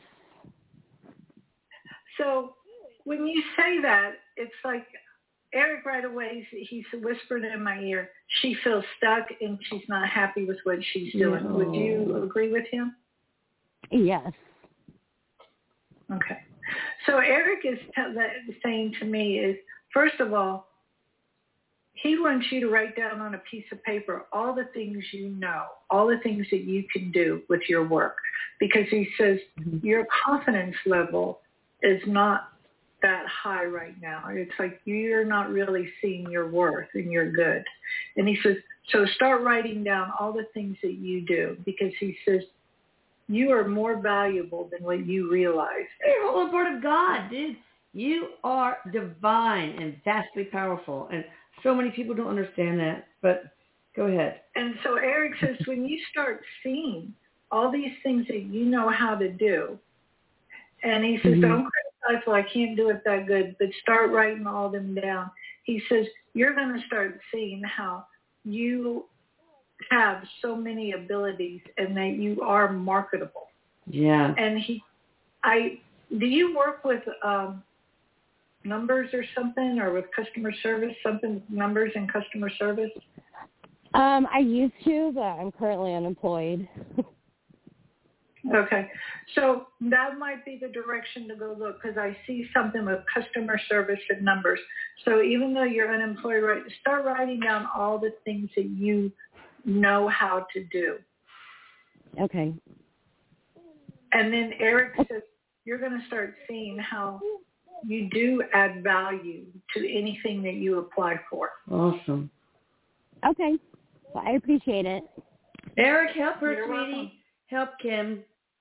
So when you say that, it's like Eric right away, he's whispered in my ear, she feels stuck and she's not happy with what she's doing. No. Would you agree with him? Yes. Okay. So Eric is t- saying to me is, first of all, he wants you to write down on a piece of paper all the things you know, all the things that you can do with your work, because he says mm-hmm. your confidence level is not that high right now. It's like you're not really seeing your worth and your good. And he says, so start writing down all the things that you do, because he says you are more valuable than what you realize. You're a whole part of God, dude. You are divine and vastly powerful. And so many people don't understand that. But go ahead. And so Eric says when you start seeing all these things that you know how to do, and he says, mm-hmm. don't criticize, well, I can't do it that good, but start writing all them down. He says, you're going to start seeing how you have so many abilities and that you are marketable. Yeah. And he, I, do you work with um, numbers or something, or with customer service, something, numbers and customer service? Um, I used to, but I'm currently unemployed. Okay, so that might be the direction to go look, because I see something with customer service and numbers. So even though you're unemployed, right, start writing down all the things that you know how to do. Okay. And then Eric says you're going to start seeing how you do add value to anything that you apply for. Awesome. Okay, well, I appreciate it. Eric, help her, You're sweetie. welcome. Help Kim.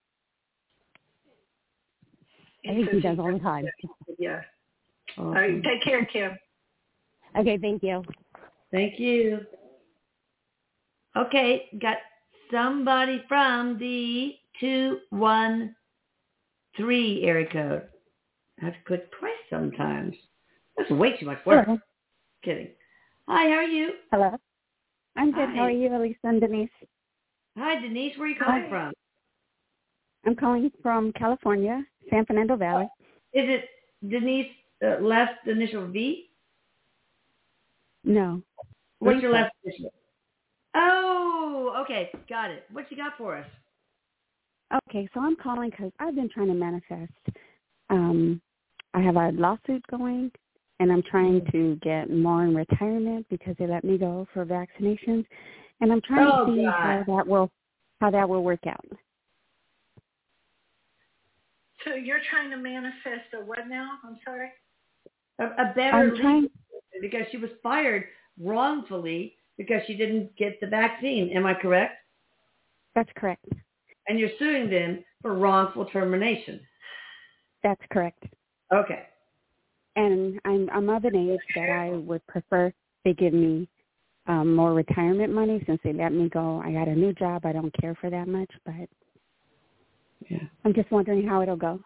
I think he does all the time. Yeah. Awesome. All right, take care, Kim. Okay, thank you. Thank you. Okay, got somebody from the two one three area code. I have to click twice sometimes. That's way too much work. Hello. Kidding. Hi, how are you? Hello. I'm good. Hi. How are you, Elisa and Denise? Hi, Denise. Where are you calling Hi. from? I'm calling from California, San Fernando Valley. Is it Denise uh, last initial V? No. What's Lisa. your last initial? Oh, okay. Got it. What you got for us? Okay, so I'm calling because I've been trying to manifest. Um, I have a lawsuit going, and I'm trying to get more in retirement because they let me go for vaccinations, and I'm trying Oh, to see God. how that will how that will work out. So you're trying to manifest a what now? I'm sorry? A, a better I'm legal trying. system because she was fired wrongfully because she didn't get the vaccine. Am I correct? That's correct. And you're suing them for wrongful termination. That's correct. Okay. And I'm I'm of an age that I would prefer they give me um, more retirement money since they let me go. I got a new job. I don't care for that much, but yeah. I'm just wondering how it'll go.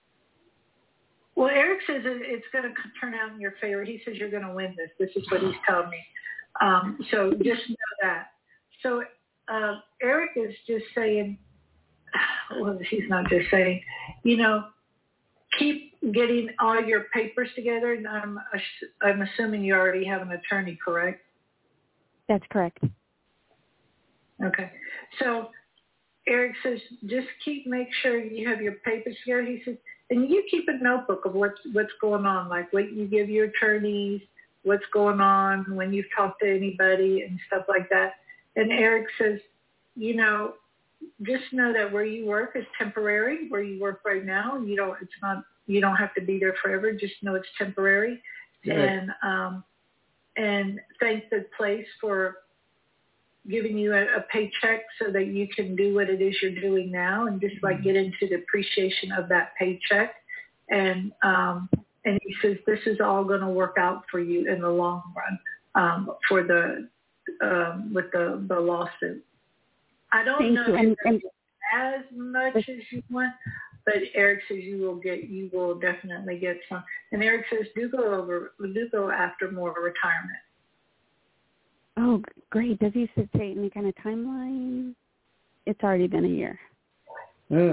Well, Eric says it's going to turn out in your favor. He says you're going to win this. This is what he's telling me. Um, so just know that. So uh, Eric is just saying, well, he's not just saying, you know, keep getting all your papers together. And I'm, I'm assuming you already have an attorney, correct? That's correct. Okay. So Eric says, just keep, make sure you have your papers together. He says, and you keep a notebook of what's, what's going on, like what you give your attorneys, what's going on, when you've talked to anybody and stuff like that. And Eric says, you know, just know that where you work is temporary, where you work right now. You don't, it's not, you don't have to be there forever. Just know it's temporary. Good. And, um, and thank the place for giving you a, a paycheck so that you can do what it is you're doing now, and just like get into the appreciation of that paycheck. And, um, and he says, this is all going to work out for you in the long run, um, for the, um, with the, the lawsuit. I don't Thank know you. if And, and as much as you want, but Eric says you will get, you will definitely get some. And Eric says, do go over, do go after more retirement. oh, great. Does he say any kind of timeline? It's already been a year. Ugh.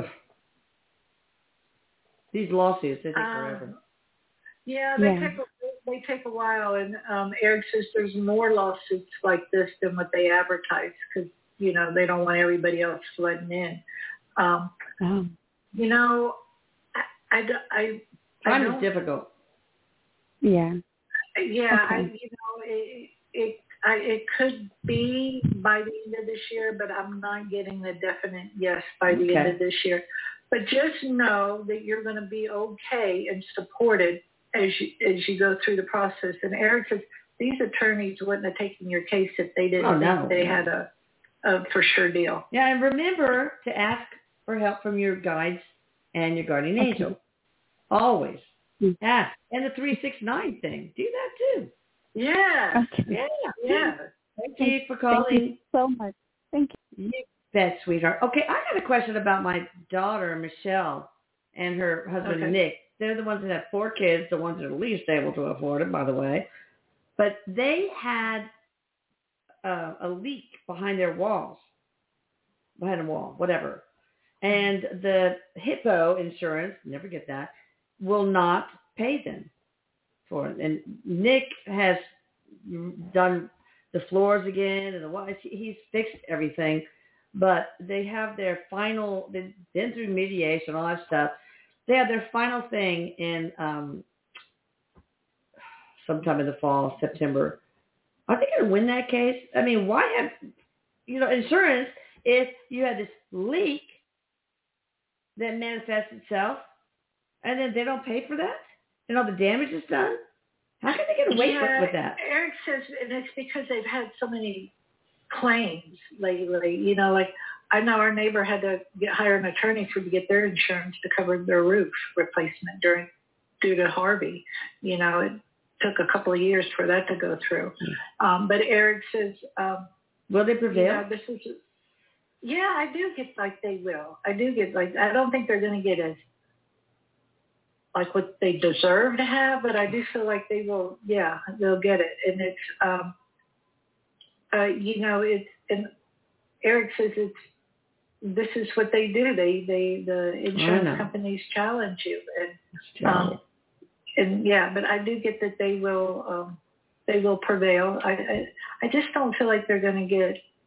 These lawsuits, they take Um, forever. Yeah, they Yeah. take a, they take a while, and um, Eric says there's more lawsuits like this than what they advertise because you know they don't want everybody else flooding in. Um, Oh. you know, I, I, I, I Time is don't, difficult. Yeah. yeah, I, Okay. you know, it, it, I, it could be by the end of this year, but I'm not getting a definite yes by the Okay. end of this year. But just know that you're going to be okay and supported as you, as you go through the process. And Eric says these attorneys wouldn't have taken your case if they didn't Oh, no, think they no. had a, a for sure deal. Yeah, and remember to ask for help from your guides and your guardian Okay. angel. Always. Mm. Ask. And the three six nine thing. Do that too. Yeah. Okay. Yeah. Yeah. Thank you for Thank calling. you so much. Thank you. You bet, sweetheart. Okay, I got a question about my daughter, Michelle, and her husband, Okay. Nick. They're the ones that have four kids, the ones that are least able to afford it, by the way. But they had uh, a leak behind their walls, behind a wall, whatever. And the Hippo insurance, never get that, will not pay them for it. And Nick has done the floors again and the walls. He's fixed everything. But they have their final, they've been through mediation, all that stuff. They have their final thing in um, sometime in the fall, September. Are they going to win that case? I mean, why have, you know, insurance, if you had this leak that manifests itself and then they don't pay for that and all the damage is done? How can they get away Yeah, with that? Eric says, and it's because they've had so many claims lately. You know, like I know our neighbor had to get, hire an attorney for to get their insurance to cover their roof replacement during due to Harvey. You know, it took a couple of years for that to go through. Um, but Eric says, um, will they prevail? You know, this is, yeah, I do get like they will. I do get like I don't think they're going to get as like what they deserve to have, but I do feel like they will. Yeah, they'll get it, and it's. Um, Uh, you know, it's, and Eric says it's, this is what they do. They, they, the insurance companies challenge you. And, um, and yeah, but I do get that they will, um, they will prevail. I, I, I just don't feel like they're going to get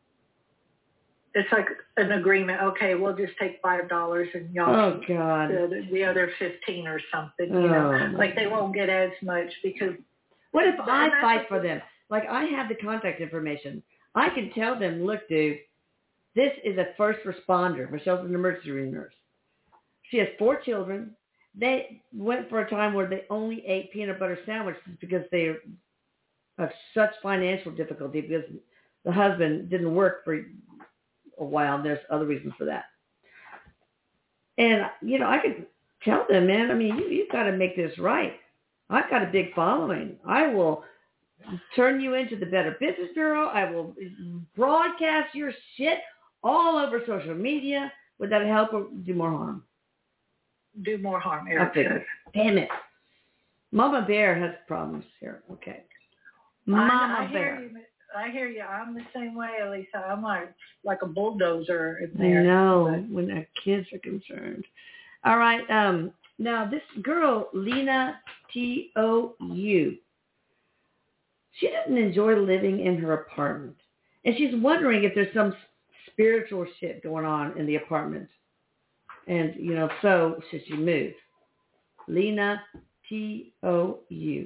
it's like an agreement. Okay, we'll just take five dollars and y'all oh God, the, the other fifteen or something. You oh, know, like they won't get as much because. What if I fight for them? Like I have the contact information. I can tell them, look, dude, this is a first responder. Michelle's an emergency room nurse. She has four children. They went for a time where they only ate peanut butter sandwiches because they have such financial difficulty because the husband didn't work for a while. There's other reasons for that. And, you know, I could tell them, man, I mean, you, you've got to make this right. I've got a big following. I will turn you into the Better Business Bureau. I will broadcast your shit all over social media. Would that help or do more harm? Do more harm, Eric says. Damn it. Mama Bear has problems here. Okay. Mama I, I Bear. Hear you, I hear you. I'm the same way, Elisa. I'm like like a bulldozer in there. I know, when the kids are concerned. All right. Um, now, this girl, Lena T O U, she doesn't enjoy living in her apartment. And she's wondering if there's some spiritual shit going on in the apartment. And, you know, so should she move? Lena T O U.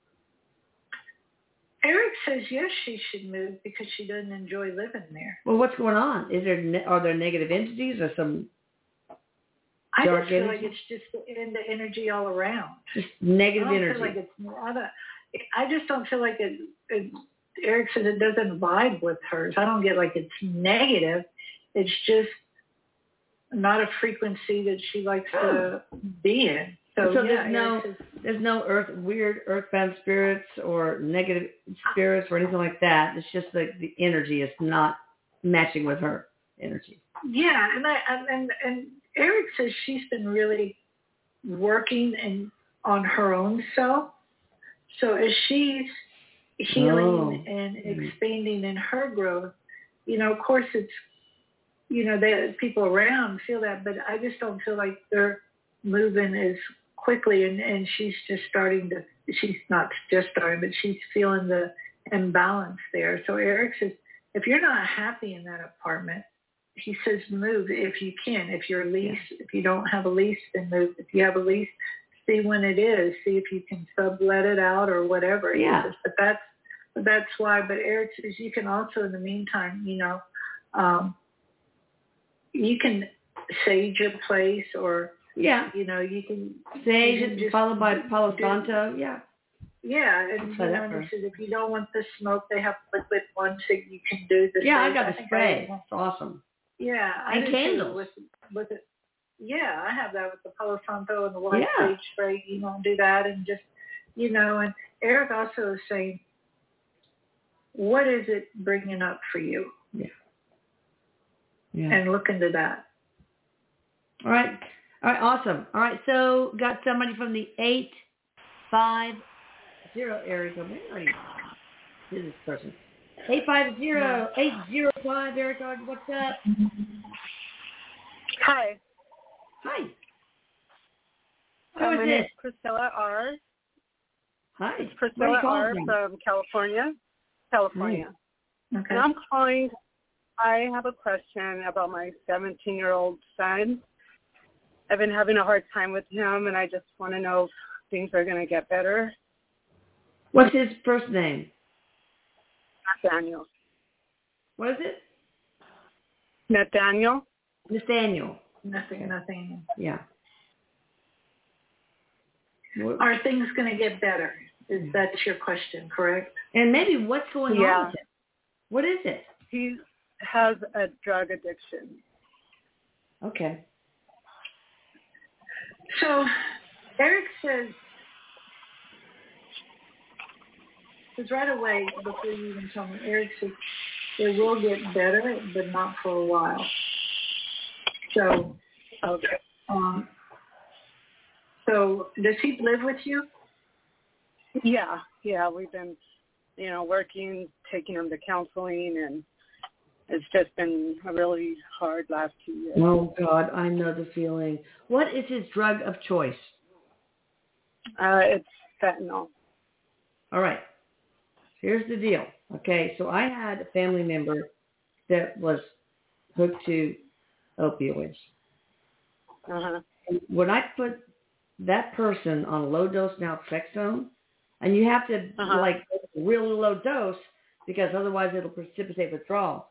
Eric says yes, she should move because she doesn't enjoy living there. Well, what's going on? Is there ne- are there negative entities or some I dark just feel energy? like it's just the, in the energy all around. Just negative I don't energy. Feel like it's, I, don't, I just don't feel like it, it. Eric says it doesn't vibe with hers. I don't get like it's negative. It's just not a frequency that she likes to be in. So, so yeah, there's no says, there's no earth weird earthbound spirits or negative spirits or anything like that. It's just like the energy is not matching with her energy. Yeah, and I and and Eric says she's been really working and on her own self. So as she's healing oh. and expanding in her growth, you know, of course it's, you know, the people around feel that, but I just don't feel like they're moving as quickly. And, and she's just starting to, she's not just starting, but she's feeling the imbalance there. So Eric says, if you're not happy in that apartment, he says move if you can. If you're lease, yeah. if you don't have a lease, then move. If you have a lease, see when it is. See if you can sublet it out or whatever. Yeah. Says, but that's but that's why. But Eric says you can also, in the meantime, you know, um, you can sage a place or yeah, you know, you can sage you can it followed by Palo do, Santo. Yeah. Yeah, and you know, and he says if you don't want the smoke, they have liquid ones that you can do the. Yeah, sage. I got I the spray. It's awesome. Yeah, I and candles. With, with it. Yeah, I have that with the Palo Santo and the white yeah. sage spray. You know, do that and just, you know. And Eric also is saying, what is it bringing up for you? Yeah. Yeah. And look into that. All right. All right. Awesome. All right. So got somebody from the eight five zero area code. Where is this person? Eight five zero eight zero five area code. What's up? Hi. Hi. Who uh, is my name is Priscilla R. Hi. It's Priscilla R. From? from California. California. Hi. Okay. And I'm calling. I have a question about my seventeen-year-old son. I've been having a hard time with him, and I just want to know if things are going to get better. What's his first name? Nathaniel. What is it? Nathaniel. Nathaniel. Nothing, nothing. Yeah. What? Are things going to get better? Is that your question, correct? And maybe what's going yeah. on with him? What is it? He has a drug addiction. Okay. So Eric says, because right away, before you even tell me, Eric says, it will get better, but not for a while. So, okay. Um, so does he live with you? Yeah, yeah. We've been, you know, working, taking him to counseling, and it's just been a really hard last two years. Oh, God, I know the feeling. What is his drug of choice? Uh, it's fentanyl. All right. Here's the deal. Okay, so I had a family member that was hooked to opioids. Uh-huh. And when I put that person on a low dose naltrexone, and you have to Uh-huh. like really low dose because otherwise it'll precipitate withdrawal.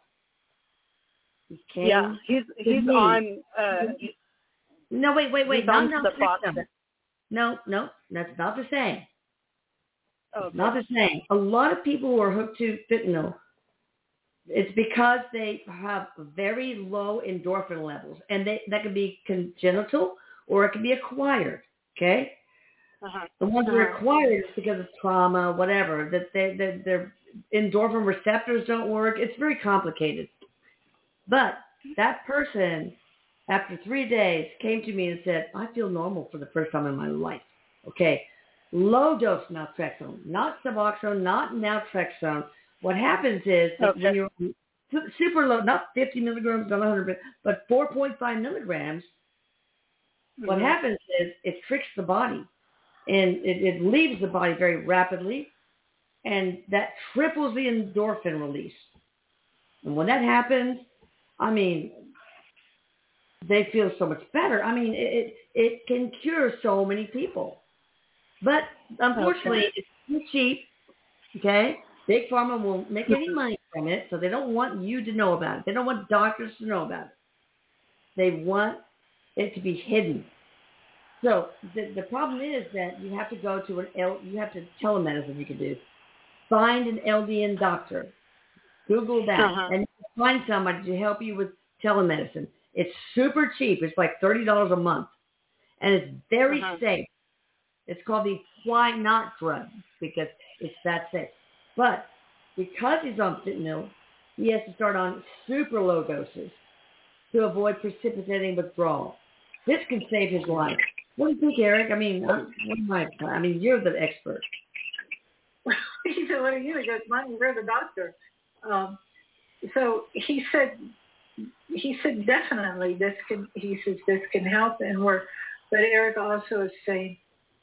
He came Yeah, he's he's me. on. Uh, No, wait, wait, wait. he's Not on the box. naltrexone. No, no, that's not the same. Okay. It's not the same. A lot of people who are hooked to fentanyl, it's because they have very low endorphin levels, and they, that can be congenital or it can be acquired. Okay, Uh-huh. the ones that Uh-huh. are acquired is because of trauma, whatever. That they, they, their endorphin receptors don't work. It's very complicated. But that person, after three days, came to me and said, "I feel normal for the first time in my life." Okay. Low dose naltrexone, not Suboxone, not naltrexone. What happens is that Okay. when you're on super low, not fifty milligrams, not one hundred, but four point five milligrams, Mm-hmm. what happens is it tricks the body, and it, it leaves the body very rapidly, and that triples the endorphin release. And when that happens, I mean, they feel so much better. I mean, it it, it can cure so many people. But unfortunately, Okay. it's too cheap, okay? Big Pharma won't make any money from it, so they don't want you to know about it. They don't want doctors to know about it. They want it to be hidden. So the, the problem is that you have to go to an L, you have to telemedicine you can do. Find an L D N doctor. Google that, Uh-huh. and find somebody to help you with telemedicine. It's super cheap. It's like thirty dollars a month, and it's very Uh-huh. safe. It's called the why not drug because it's that safe. But because he's on fentanyl, he has to start on super low doses to avoid precipitating withdrawal. This can save his life. What do you think, Eric? I mean, I, what am I, I mean, you're the expert. He said, "What are you?" He goes, "Mom, we're the doctor." Um, so he said, he said definitely this can. He says this can help and work. But Eric also is saying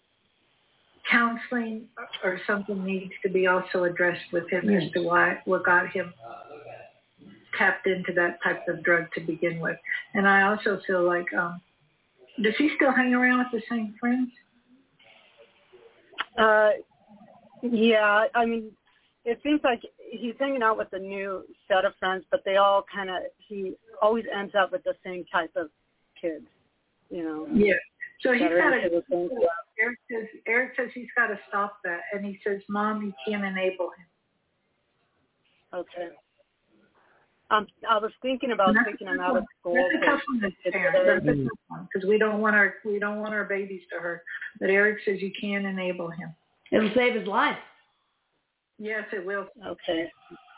counseling or something needs to be also addressed with him Mm. as to why what got him tapped into that type of drug to begin with. And I also feel like, um, does he still hang around with the same friends? Uh, yeah, I mean, it seems like he's hanging out with a new set of friends, but they all kind of, he always ends up with the same type of kids, you know. Yeah. So he's that are got into to, the same stuff. Eric says, Eric says he's got to stop that. And he says, "Mom, you can't enable him." Okay. Um, I was thinking about taking him out of school. That's a tough one to share. That's a tough one because we don't want our we don't want our babies to hurt. But Eric says you can enable him. It'll save his life. Yes, it will. Okay.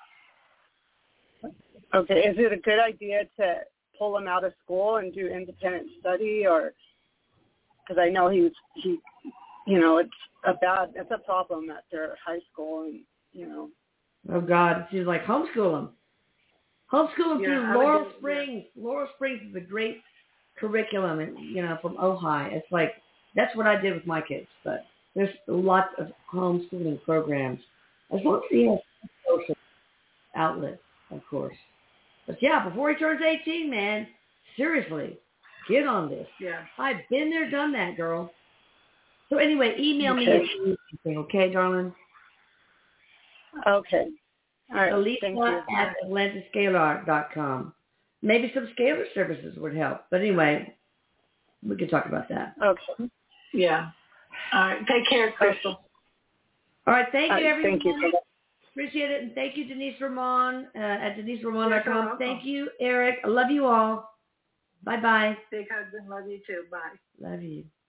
Okay. Is it a good idea to pull him out of school and do independent study, or because I know he's he, you know, it's a bad, it's a problem at their high school, and you know. Oh God, she's like homeschool him. Homeschool him Yeah, through I would Laurel do- Springs. Laurel Springs is a great curriculum, and you know, from Ojai. It's like that's what I did with my kids. But there's lots of homeschooling programs as long as he has a social outlet, of course. But yeah, before he turns eighteen, man, seriously, get on this. Yeah. I've been there, done that, girl. So anyway, email me Okay. if you need anything, okay, darling? Okay. All right. Thank you. Elisa at Atlantic Scalar dot com. Maybe some scalar services would help. But anyway, we can talk about that. Okay. Yeah. All right. Take care, Crystal. All right. Thank All you, right, everyone. thank you for that. Appreciate it. And thank you, Denise Ramon uh, at Denise Ramon dot You're com. welcome. Thank you, Eric. I love you all. Bye-bye. Big hugs and love you too. Bye. Love you.